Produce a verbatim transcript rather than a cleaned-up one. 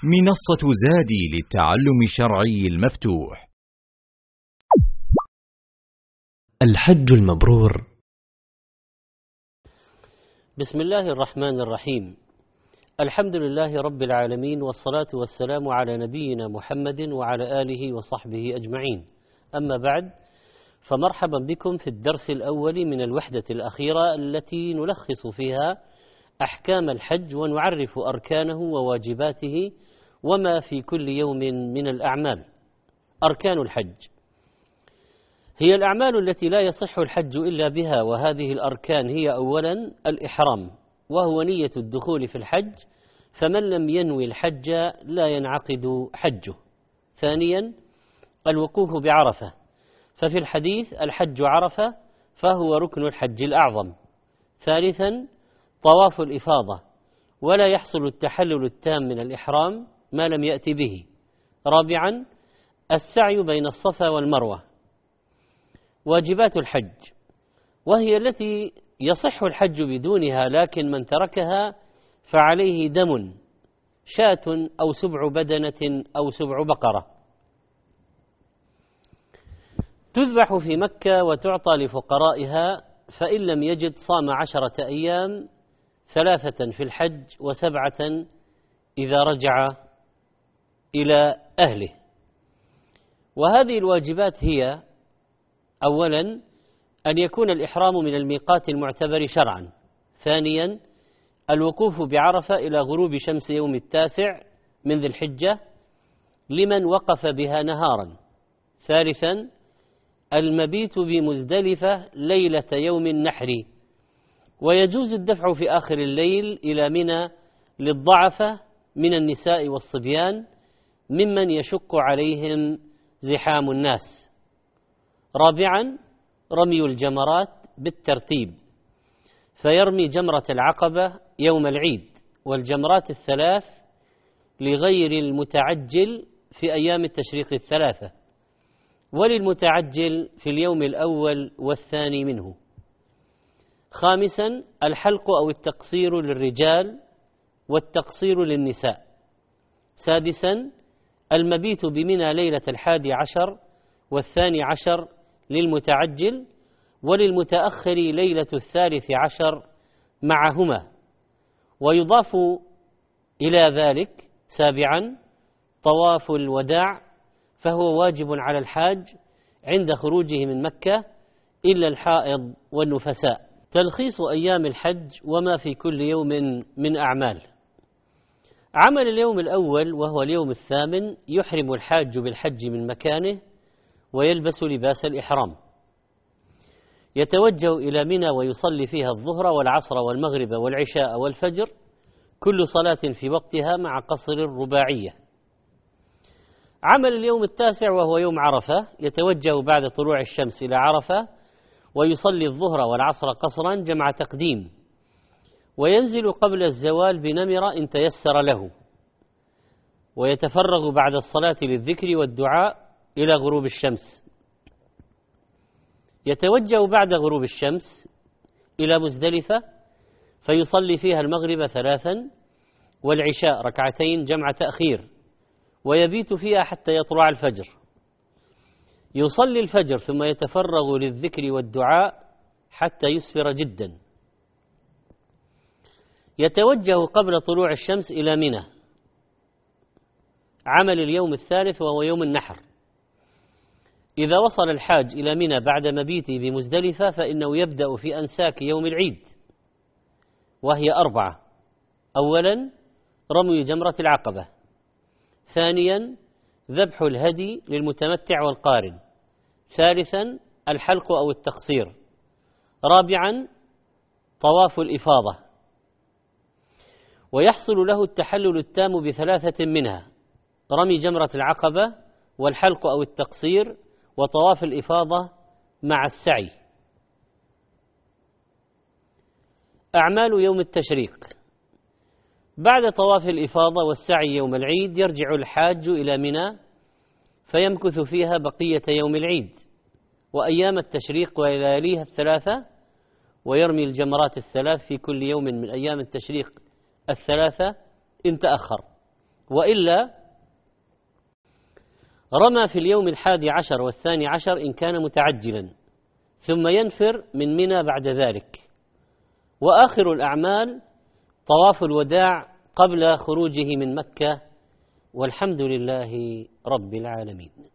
منصة زادي للتعلم الشرعي المفتوح. الحج المبرور. بسم الله الرحمن الرحيم. الحمد لله رب العالمين، والصلاة والسلام على نبينا محمد وعلى آله وصحبه أجمعين. أما بعد، فمرحبا بكم في الدرس الأول من الوحدة الأخيرة التي نلخص فيها أحكام الحج ونعرف أركانه وواجباته وما في كل يوم من الأعمال. أركان الحج هي الأعمال التي لا يصح الحج إلا بها، وهذه الأركان هي أولا الإحرام، وهو نية الدخول في الحج، فمن لم ينوي الحج لا ينعقد حجه. ثانيا الوقوف بعرفة، ففي الحديث الحج عرفة فهو ركن الحج الأعظم. ثالثا طواف الإفاضة، ولا يحصل التحلل التام من الإحرام ما لم يأتي به. رابعا السعي بين الصفا والمروة. واجبات الحج، وهي التي يصح الحج بدونها، لكن من تركها فعليه دم، شاة أو سبع بدنة أو سبع بقرة. تذبح في مكة وتعطى لفقرائها، فإن لم يجد صام عشرة أيام، ثلاثة في الحج وسبعة إذا رجع إلى أهله. وهذه الواجبات هي: أولا أن يكون الإحرام من الميقات المعتبر شرعا. ثانيا الوقوف بعرفة إلى غروب شمس يوم التاسع من ذي الحجة لمن وقف بها نهارا. ثالثا المبيت بمزدلفة ليلة يوم النحر، ويجوز الدفع في آخر الليل إلى منى للضعفة من النساء والصبيان ممن يشق عليهم زحام الناس. رابعا رمي الجمرات بالترتيب، فيرمي جمرة العقبة يوم العيد، والجمرات الثلاث لغير المتعجل في أيام التشريق الثلاثة، وللمتعجل في اليوم الأول والثاني منه. خامسا الحلق أو التقصير للرجال والتقصير للنساء. سادسا المبيت بمنى ليلة الحادي عشر والثاني عشر للمتعجل، وللمتأخر ليلة الثالث عشر معهما. ويضاف إلى ذلك سابعا طواف الوداع، فهو واجب على الحاج عند خروجه من مكة إلا الحائض والنفساء. تلخيص أيام الحج وما في كل يوم من أعمال. عمل اليوم الأول وهو اليوم الثامن، يحرم الحاج بالحج من مكانه ويلبس لباس الإحرام، يتوجه إلى منى ويصلي فيها الظهر والعصر والمغرب والعشاء والفجر، كل صلاة في وقتها مع قصر الرباعية. عمل اليوم التاسع وهو يوم عرفة، يتوجه بعد طلوع الشمس إلى عرفة ويصلي الظهر والعصر قصرا جمع تقديم، وينزل قبل الزوال بنمرة إن تيسر له، ويتفرغ بعد الصلاة للذكر والدعاء إلى غروب الشمس. يتوجه بعد غروب الشمس إلى مزدلفة فيصلي فيها المغرب ثلاثا والعشاء ركعتين جمع تأخير، ويبيت فيها حتى يطلع الفجر. يصلي الفجر ثم يتفرغ للذكر والدعاء حتى يسفر جدا. يتوجه قبل طلوع الشمس إلى منى. عمل اليوم الثالث وهو يوم النحر. إذا وصل الحاج إلى منى بعد مبيته بمزدلفة فإنه يبدأ في أنساك يوم العيد، وهي أربعة: أولا رمي جمرة العقبة، ثانيا ذبح الهدي للمتمتع والقارن، ثالثا الحلق أو التقصير، رابعا طواف الإفاضة. ويحصل له التحلل التام بثلاثة منها: رمي جمرة العقبة والحلق أو التقصير وطواف الإفاضة مع السعي. أعمال يوم التشريق: بعد طواف الإفاضة والسعي يوم العيد يرجع الحاج إلى منى فيمكث فيها بقية يوم العيد وأيام التشريق ولياليها الثلاثة، ويرمي الجمرات الثلاث في كل يوم من أيام التشريق الثلاثة إن تأخر، وإلا رمى في اليوم الحادي عشر والثاني عشر إن كان متعجلا، ثم ينفر من منى بعد ذلك. وآخر الأعمال طواف الوداع قبل خروجه من مكة، والحمد لله رب العالمين.